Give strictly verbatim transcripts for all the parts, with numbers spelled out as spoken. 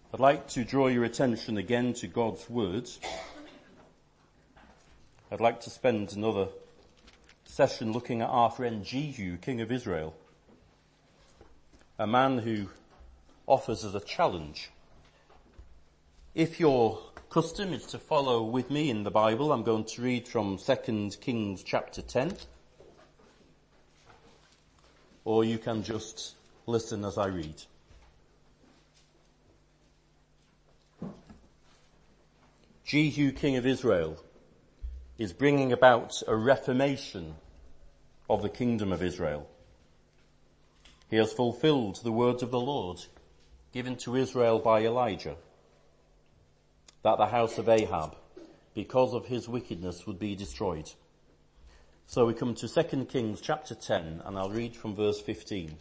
I'd like to draw your attention again to God's word. I'd like to spend another session looking at our friend Jehu, king of Israel, a man who offers us a challenge. If your custom is to follow with me in the Bible, I'm going to read from Second Kings chapter ten, or you can just listen as I read. Jehu, king of Israel, is bringing about a reformation of the kingdom of Israel. He has fulfilled the words of the Lord given to Israel by Elijah, that the house of Ahab, because of his wickedness, would be destroyed. So we come to Second Kings chapter ten, and I'll read from verse fifteen.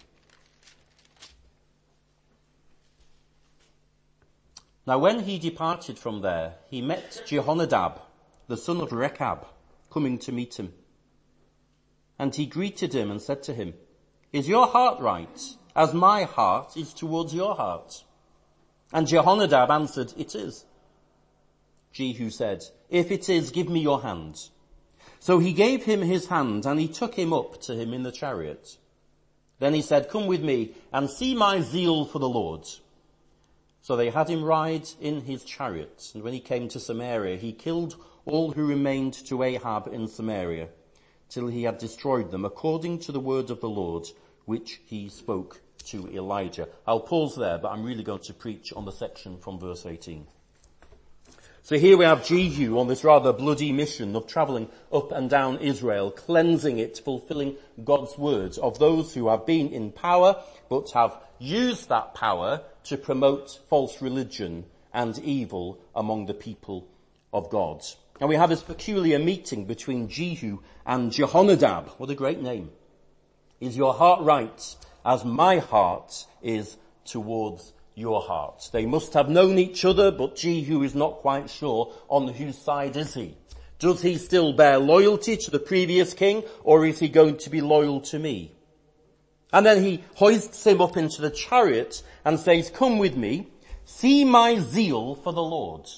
Now when he departed from there, he met Jehonadab, the son of Rechab, coming to meet him. And he greeted him and said to him, "Is your heart right, as my heart is towards your heart?" And Jehonadab answered, "It is." Jehu said, "If it is, give me your hand." So he gave him his hand, and he took him up to him in the chariot. Then he said, "Come with me, and see my zeal for the Lord." So they had him ride in his chariot, and when he came to Samaria, he killed all who remained to Ahab in Samaria, till he had destroyed them, according to the word of the Lord, which he spoke to Elijah. I'll pause there, but I'm really going to preach on the section from verse eighteen. So here we have Jehu on this rather bloody mission of travelling up and down Israel, cleansing it, fulfilling God's words of those who have been in power, but have used that power to promote false religion and evil among the people of God. And we have this peculiar meeting between Jehu and Jehonadab. What a great name. Is your heart right, as my heart is towards your heart? They must have known each other, but Jehu is not quite sure on whose side is he. Does he still bear loyalty to the previous king, or is he going to be loyal to me? And then he hoists him up into the chariot and says, "Come with me, see my zeal for the Lord."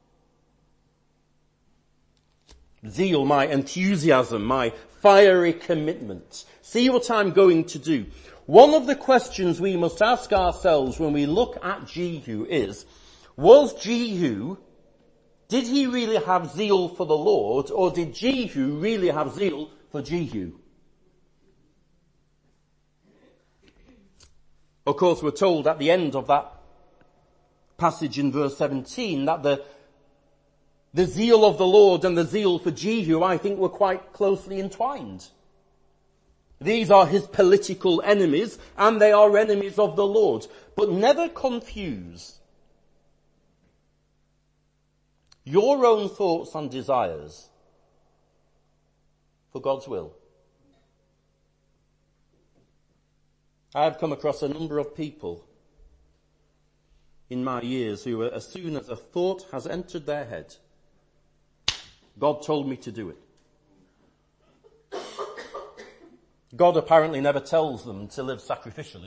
Zeal, my enthusiasm, my fiery commitment. See what I'm going to do. One of the questions we must ask ourselves when we look at Jehu is, was Jehu, did he really have zeal for the Lord, or did Jehu really have zeal for Jehu? Of course, we're told at the end of that passage in verse seventeen that the the zeal of the Lord and the zeal for Jehu, I think, were quite closely entwined. These are his political enemies, and they are enemies of the Lord. But never confuse your own thoughts and desires for God's will. I have come across a number of people in my years who, as soon as a thought has entered their head, God told me to do it. God apparently never tells them to live sacrificially,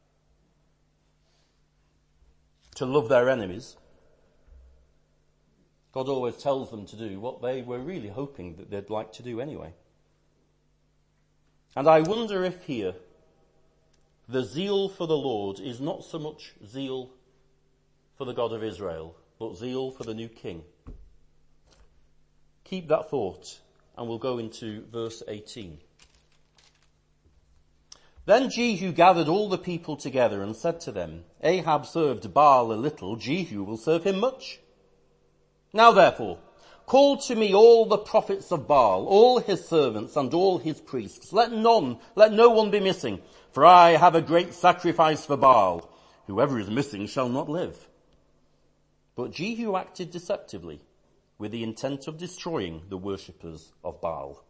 to love their enemies. God always tells them to do what they were really hoping that they'd like to do anyway. And I wonder if here the zeal for the Lord is not so much zeal for the God of Israel, but zeal for the new king. Keep that thought, and we'll go into verse eighteen. Then Jehu gathered all the people together and said to them, "Ahab served Baal a little, Jehu will serve him much. Now therefore, call to me all the prophets of Baal, all his servants and all his priests. Let none, let no one be missing, for I have a great sacrifice for Baal. Whoever is missing shall not live." But Jehu acted deceptively, with the intent of destroying the worshippers of Baal.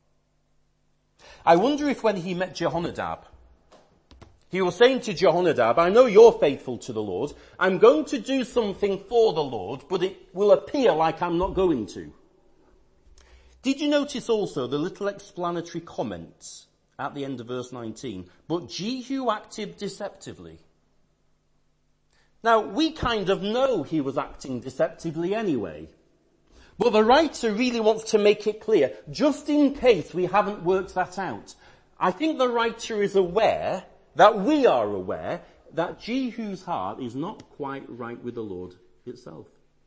I wonder if when he met Jehonadab, he was saying to Jehonadab, "I know you're faithful to the Lord. I'm going to do something for the Lord, but it will appear like I'm not going to." Did you notice also the little explanatory comments at the end of verse nineteen? But Jehu acted deceptively. Now, we kind of know he was acting deceptively anyway. But the writer really wants to make it clear, just in case we haven't worked that out. I think the writer is aware, that we are aware, that Jehu's heart is not quite right with the Lord itself.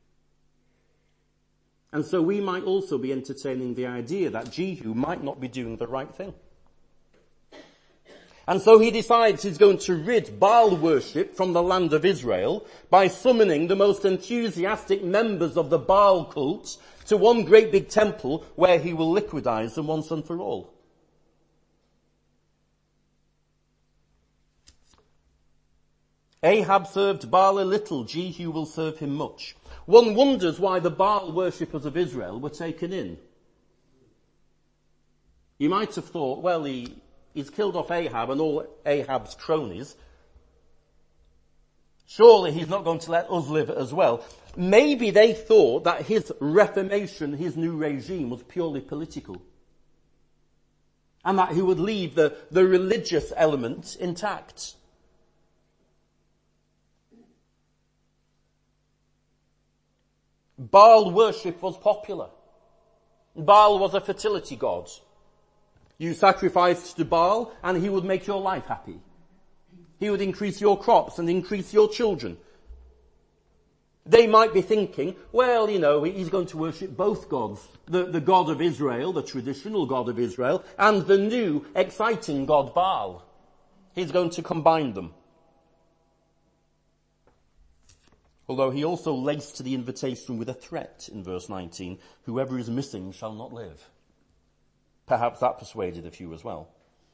And so we might also be entertaining the idea that Jehu might not be doing the right thing. And so he decides he's going to rid Baal worship from the land of Israel by summoning the most enthusiastic members of the Baal cult to one great big temple where he will liquidize them once and for all. Ahab served Baal a little, Jehu will serve him much. One wonders why the Baal worshippers of Israel were taken in. You might have thought, well, he, he's killed off Ahab and all Ahab's cronies. Surely he's not going to let us live as well. Maybe they thought that his reformation, his new regime, was purely political. And that he would leave the, the religious element intact. Baal worship was popular. Baal was a fertility god. You sacrificed to Baal and he would make your life happy. He would increase your crops and increase your children. They might be thinking, well, you know, he's going to worship both gods. The, the God of Israel, the traditional God of Israel, and the new, exciting God Baal. He's going to combine them. Although he also laced the invitation with a threat in verse nineteen, whoever is missing shall not live. Perhaps that persuaded a few as well.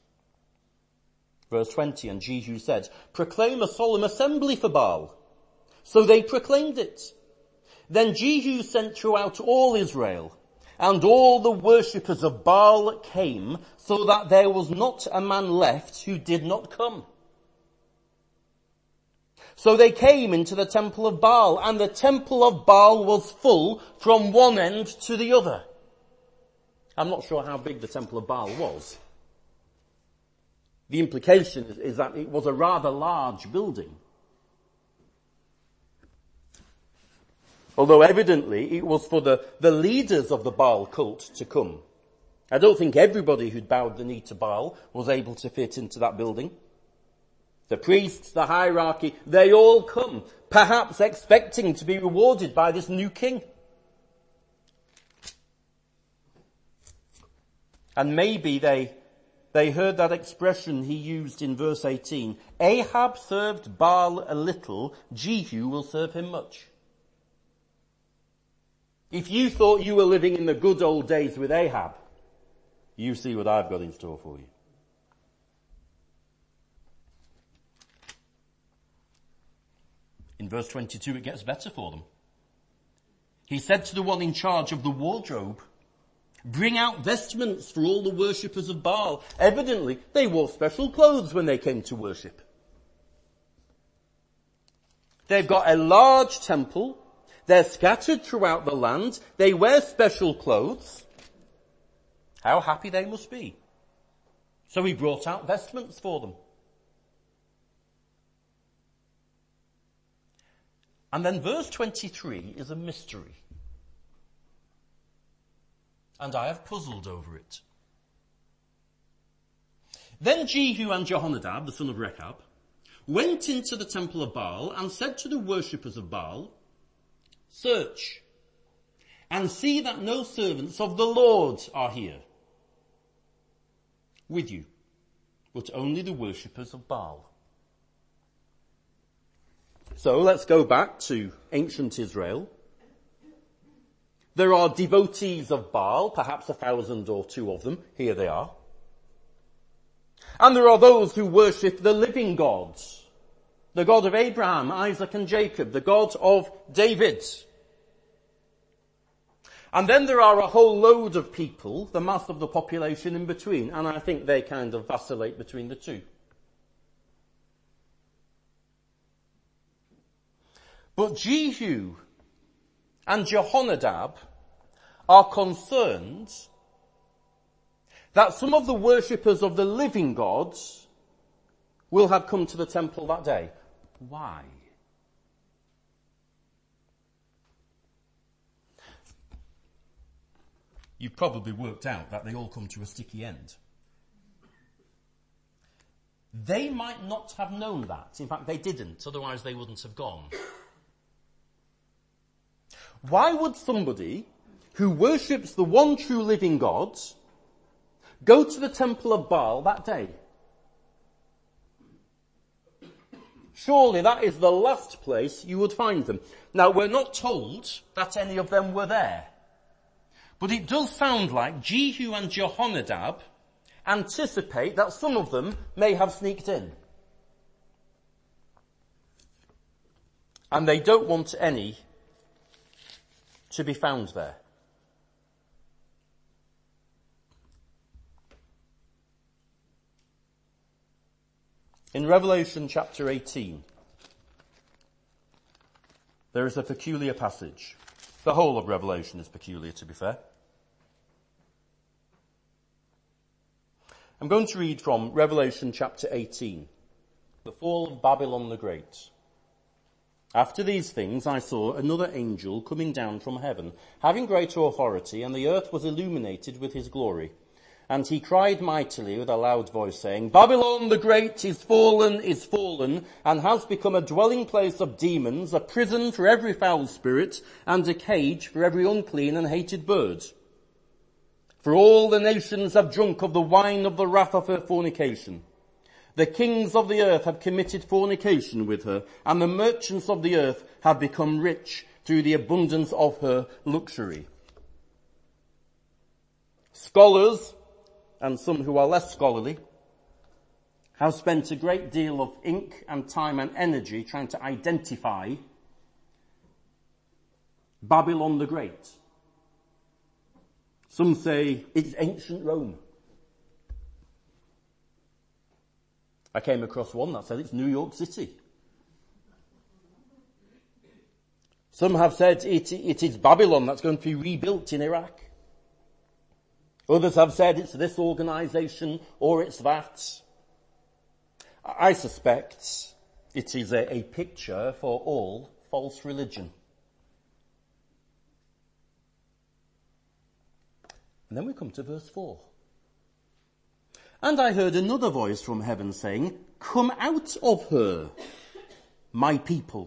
Verse twenty, and Jehu said, proclaim a solemn assembly for Baal. So they proclaimed it. Then Jehu sent throughout all Israel, and all the worshippers of Baal came, so that there was not a man left who did not come. So they came into the temple of Baal, and the temple of Baal was full from one end to the other. I'm not sure how big the temple of Baal was. The implication is, is that it was a rather large building. Although evidently it was for the, the leaders of the Baal cult to come. I don't think everybody who'd bowed the knee to Baal was able to fit into that building. The priests, the hierarchy, they all come, perhaps expecting to be rewarded by this new king. And maybe they, they heard that expression he used in verse eighteen, Ahab served Baal a little, Jehu will serve him much. If you thought you were living in the good old days with Ahab, you see what I've got in store for you. In verse twenty-two, it gets better for them. He said to the one in charge of the wardrobe, bring out vestments for all the worshippers of Baal. Evidently, they wore special clothes when they came to worship. They've got a large temple. They're scattered throughout the land. They wear special clothes. How happy they must be. So he brought out vestments for them. And then verse twenty-three is a mystery. And I have puzzled over it. Then Jehu and Jehonadab, the son of Rechab, went into the temple of Baal and said to the worshippers of Baal, search and see that no servants of the Lord are here with you, but only the worshippers of Baal. So let's go back to ancient Israel. There are devotees of Baal, perhaps a thousand or two of them. Here they are. And there are those who worship the living God, the God of Abraham, Isaac and Jacob, the God of David. And then there are a whole load of people, the mass of the population in between, and I think they kind of vacillate between the two. But Jehu and Jehonadab are concerned that some of the worshippers of the living God will have come to the temple that day. Why? you've probably worked out that they all come to a sticky end. They might not have known that. In fact, they didn't, otherwise they wouldn't have gone. Why would somebody who worships the one true living God go to the temple of Baal that day? Surely that is the last place you would find them. Now, we're not told that any of them were there. But it does sound like Jehu and Jehonadab anticipate that some of them may have sneaked in. And they don't want any to be found there. In Revelation chapter eighteen, there is a peculiar passage. The whole of Revelation is peculiar, to be fair. I'm going to read from Revelation chapter eighteen, the fall of Babylon the Great. After these things I saw another angel coming down from heaven, having great authority, and the earth was illuminated with his glory. And he cried mightily with a loud voice, saying, Babylon the Great is fallen, is fallen, and has become a dwelling place of demons, a prison for every foul spirit, and a cage for every unclean and hated bird. For all the nations have drunk of the wine of the wrath of her fornication. The kings of the earth have committed fornication with her, and the merchants of the earth have become rich through the abundance of her luxury. Scholars, and some who are less scholarly, have spent a great deal of ink and time and energy trying to identify Babylon the Great. Some say it's ancient Rome. I came across one that said it's New York City. Some have said it, it is Babylon that's going to be rebuilt in Iraq. Others have said it's this organisation or it's that. I suspect it is a, a picture for all false religion. And then we come to verse four. And I heard another voice from heaven saying, Come out of her, my people,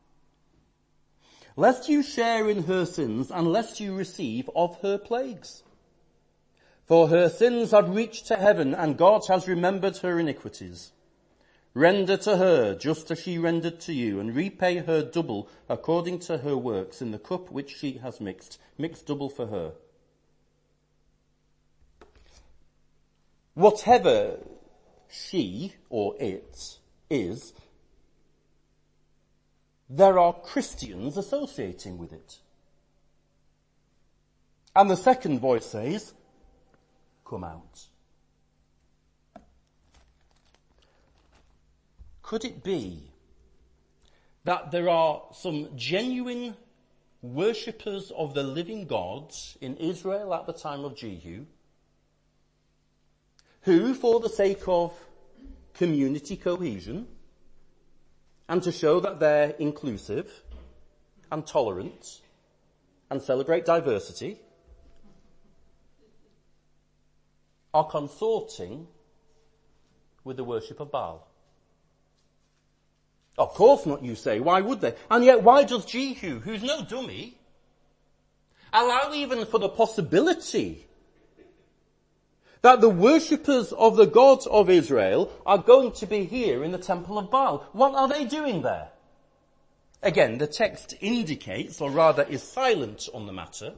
lest you share in her sins and lest you receive of her plagues. For her sins have reached to heaven, and God has remembered her iniquities. Render to her just as she rendered to you, and repay her double according to her works in the cup which she has mixed. Mix double for her. Whatever she or it is, there are Christians associating with it. And the second voice says, Come out. Could it be that there are some genuine worshippers of the living God in Israel at the time of Jehu, who, for the sake of community cohesion, and to show that they're inclusive and tolerant and celebrate diversity, are consorting with the worship of Baal? Of course not, you say. Why would they? And yet, why does Jehu, who's no dummy, allow even for the possibility that the worshippers of the gods of Israel are going to be here in the temple of Baal? What are they doing there? Again, the text indicates, or rather is silent on the matter,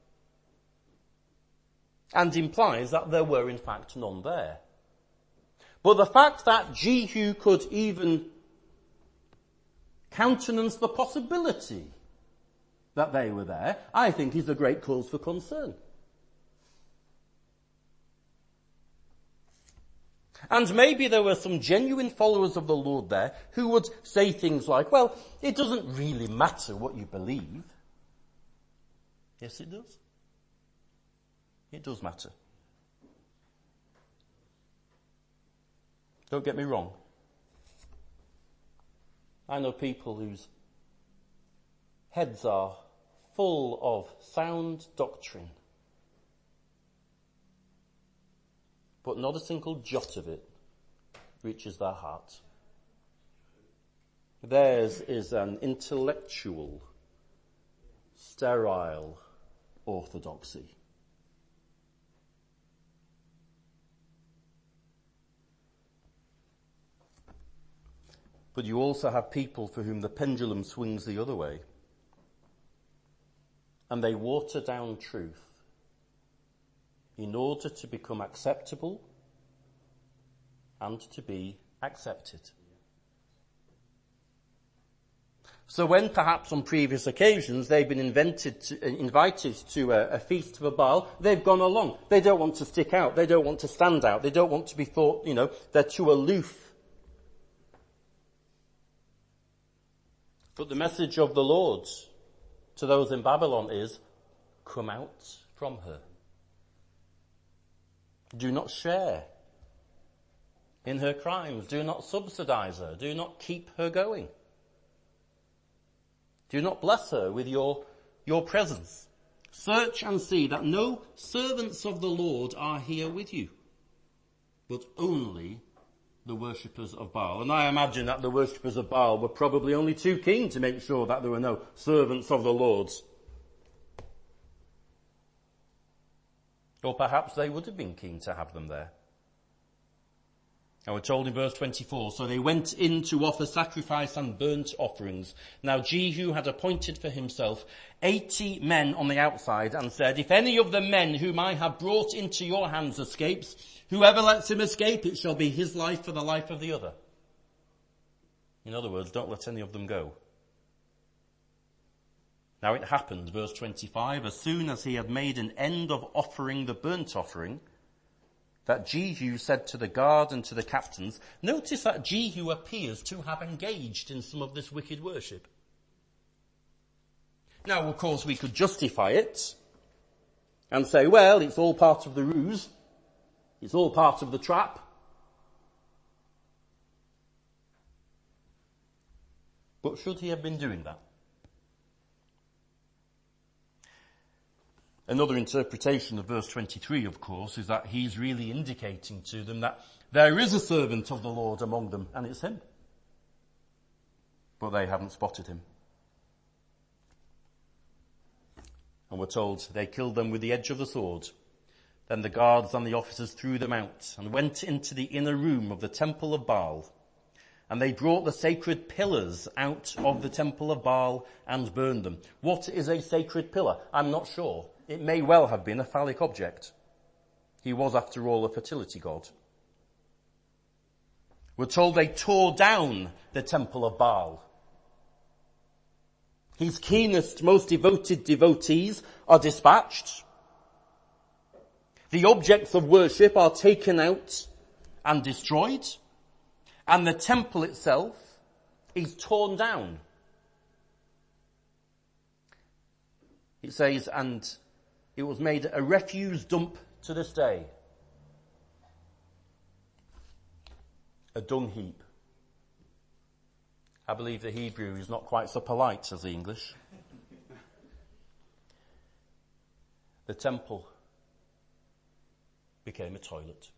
and implies that there were in fact none there. But the fact that Jehu could even countenance the possibility that they were there, I think is a great cause for concern. And maybe there were some genuine followers of the Lord there who would say things like, well, it doesn't really matter what you believe. Yes, it does. It does matter. Don't get me wrong. I know people whose heads are full of sound doctrine, but not a single jot of it reaches their heart. Theirs is an intellectual, sterile orthodoxy. But you also have people for whom the pendulum swings the other way. And they water down truth in order to become acceptable and to be accepted. So when perhaps on previous occasions they've been invented to, uh, invited to a, a feast of Baal, they've gone along. They don't want to stick out. They don't want to stand out. They don't want to be thought, you know, they're too aloof. But the message of the Lord to those in Babylon is, come out from her. Do not share in her crimes. Do not subsidize her. Do not keep her going. Do not bless her with your, your presence. Search and see that no servants of the Lord are here with you, but only the worshippers of Baal. And I imagine that the worshippers of Baal were probably only too keen to make sure that there were no servants of the Lord's. Or perhaps they would have been keen to have them there. And we're told in verse twenty-four, so they went in to offer sacrifice and burnt offerings. Now Jehu had appointed for himself eighty men on the outside and said, if any of the men whom I have brought into your hands escapes, whoever lets him escape, it shall be his life for the life of the other. In other words, don't let any of them go. Now it happened, verse twenty-five, as soon as he had made an end of offering the burnt offering, that Jehu said to the guard and to the captains, notice that Jehu appears to have engaged in some of this wicked worship. Now, of course, we could justify it and say, well, it's all part of the ruse. It's all part of the trap. But should he have been doing that? Another interpretation of verse twenty-three, of course, is that he's really indicating to them that there is a servant of the Lord among them, and it's him. But they haven't spotted him. And we're told they killed them with the edge of the sword. Then the guards and the officers threw them out and went into the inner room of the temple of Baal. And they brought the sacred pillars out of the temple of Baal and burned them. What is a sacred pillar? I'm not sure. It may well have been a phallic object. He was, after all, a fertility god. We're told they tore down the temple of Baal. His keenest, most devoted devotees are dispatched. The objects of worship are taken out and destroyed. And the temple itself is torn down. It says, and it was made a refuse dump to this day. A dung heap. I believe the Hebrew is not quite so polite as the English. The temple became a toilet.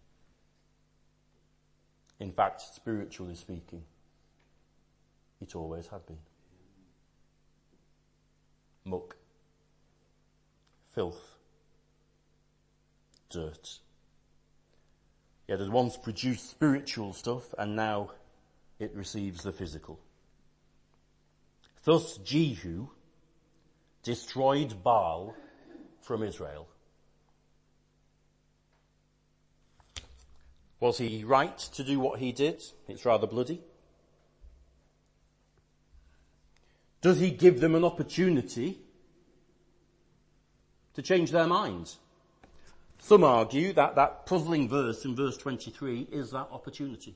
In fact, spiritually speaking, it always had been. Muck. Filth. Dirt. It had once produced spiritual stuff, and now it receives the physical. Thus Jehu destroyed Baal from Israel. Was he right to do what he did? It's rather bloody. Does he give them an opportunity to change their minds? Some argue that that puzzling verse in verse twenty-three is that opportunity.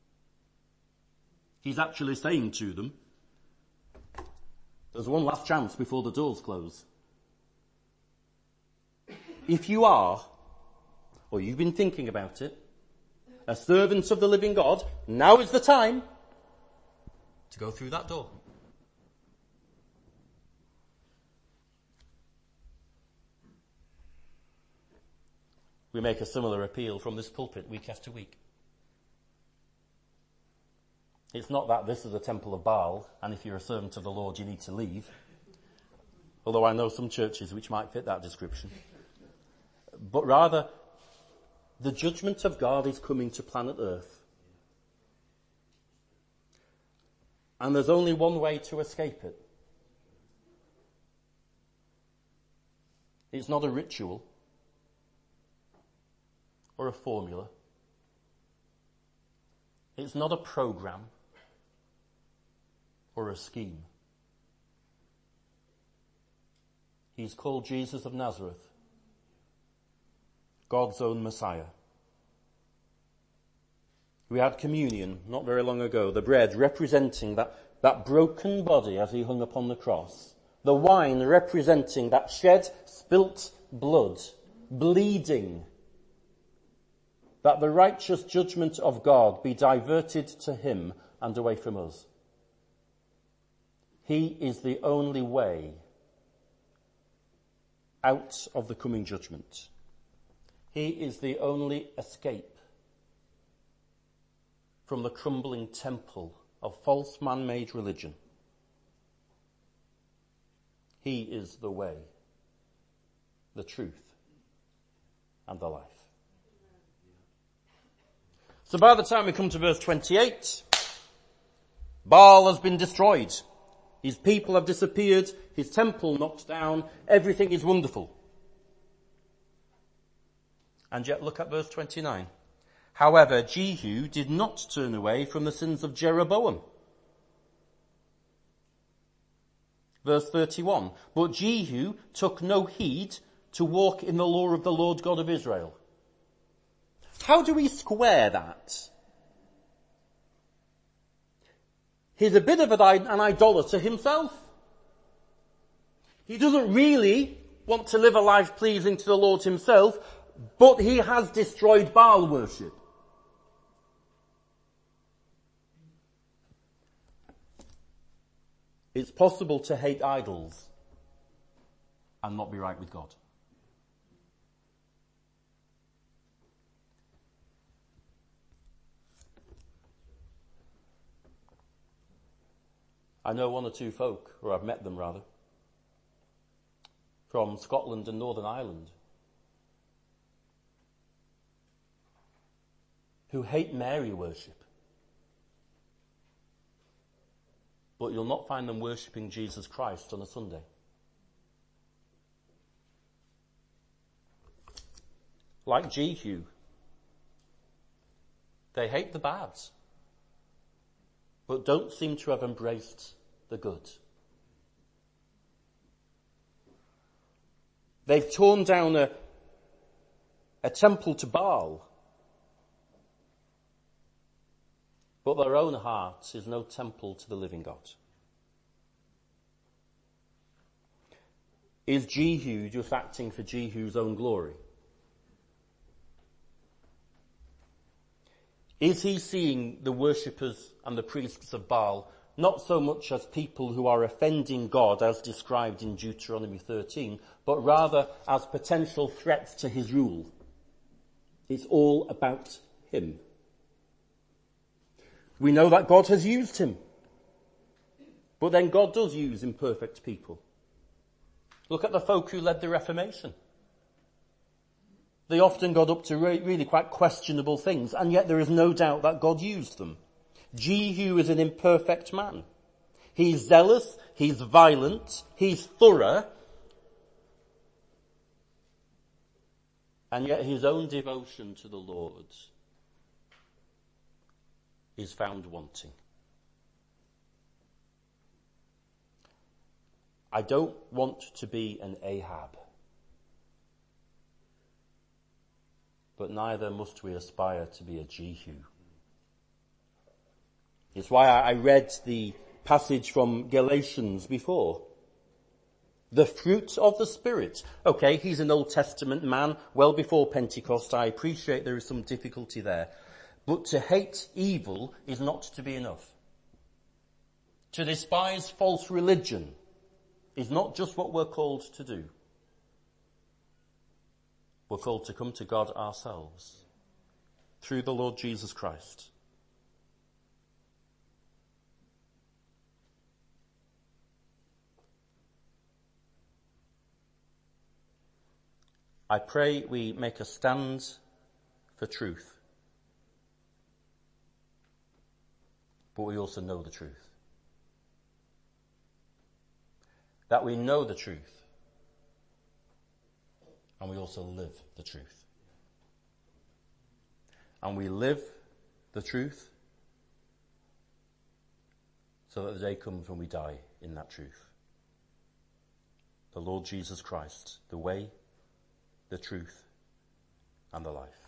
He's actually saying to them, there's one last chance before the doors close. If you are, or you've been thinking about it, a servant of the living God, now is the time to go through that door. We make a similar appeal from this pulpit week after week. It's not that this is a temple of Baal, and if you're a servant of the Lord, you need to leave. Although I know some churches which might fit that description. But rather, the judgment of God is coming to planet Earth. And there's only one way to escape it. It's not a ritual or a formula. It's not a program or a scheme. He's called Jesus of Nazareth, God's own Messiah. We had communion not very long ago, the bread representing that, that broken body as he hung upon the cross, the wine representing that shed, spilt blood, bleeding, that the righteous judgment of God be diverted to him and away from us. He is the only way out of the coming judgment. He is the only escape from the crumbling temple of false man-made religion. He is the way, the truth, and the life. So by the time we come to verse twenty-eight, Baal has been destroyed. His people have disappeared, his temple knocked down, everything is wonderful. And yet look at verse twenty-nine. However, Jehu did not turn away from the sins of Jeroboam. Verse thirty-one. But Jehu took no heed to walk in the law of the Lord God of Israel. How do we square that? He's a bit of an idolater himself. He doesn't really want to live a life pleasing to the Lord himself, but he has destroyed Baal worship. It's possible to hate idols and not be right with God. I know one or two folk, or I've met them rather, from Scotland and Northern Ireland, who hate Mary worship. But you'll not find them worshipping Jesus Christ on a Sunday. Like Jehu, they hate the bad, but don't seem to have embraced the good. They've torn down a, a temple to Baal, but their own heart is no temple to the living God. Is Jehu just acting for Jehu's own glory? Is he seeing the worshippers and the priests of Baal not so much as people who are offending God as described in Deuteronomy thirteen, but rather as potential threats to his rule? It's all about him. We know that God has used him. But then God does use imperfect people. Look at the folk who led the Reformation. They often got up to re- really quite questionable things, and yet there is no doubt that God used them. Jehu is an imperfect man. He's zealous, he's violent, he's thorough, and yet his own devotion to the Lord is found wanting. I don't want to be an Ahab, but neither must we aspire to be a Jehu. It's why I read the passage from Galatians before. The fruit of the Spirit. Okay, he's an Old Testament man, well before Pentecost. I appreciate there is some difficulty there. But to hate evil is not to be enough. To despise false religion is not just what we're called to do. We're called to come to God ourselves through the Lord Jesus Christ. I pray we make a stand for truth, but we also know the truth. That we know the truth, and we also live the truth. And we live the truth so that the day comes when we die in that truth. The Lord Jesus Christ, the way, the truth, and the life.